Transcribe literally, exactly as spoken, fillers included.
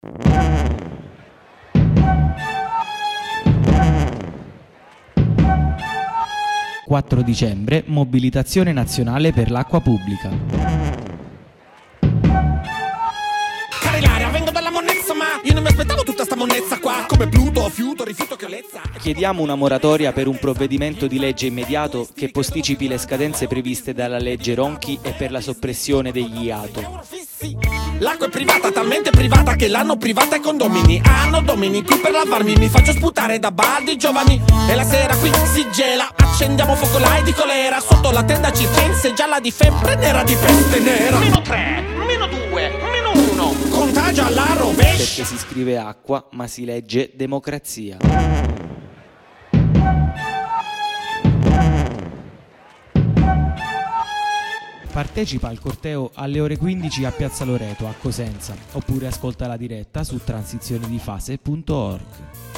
quattro dicembre, mobilitazione nazionale per l'acqua pubblica. Carilaria, vengo dalla monnezza, ma io non mi aspettavo tutta sta monnezza qua. Come Pluto, fiuto, rifiuto, chiolezza. Chiediamo una moratoria per un provvedimento di legge immediato che posticipi le scadenze previste dalla legge Ronchi e per la soppressione degli I A T O. L'acqua è privata, talmente privata che l'hanno privata ai condomini. Hanno domini, qui per lavarmi mi faccio sputare da baldi giovani. E la sera qui si gela, accendiamo focolai di colera. Sotto la tenda circense, gialla di febbre, nera di peste nera. Meno tre, meno due, meno uno. Contagia alla rovescia. Perché si scrive acqua, ma si legge democrazia. Partecipa al corteo alle ore quindici a Piazza Loreto a Cosenza, oppure ascolta la diretta su transizionedifase punto org.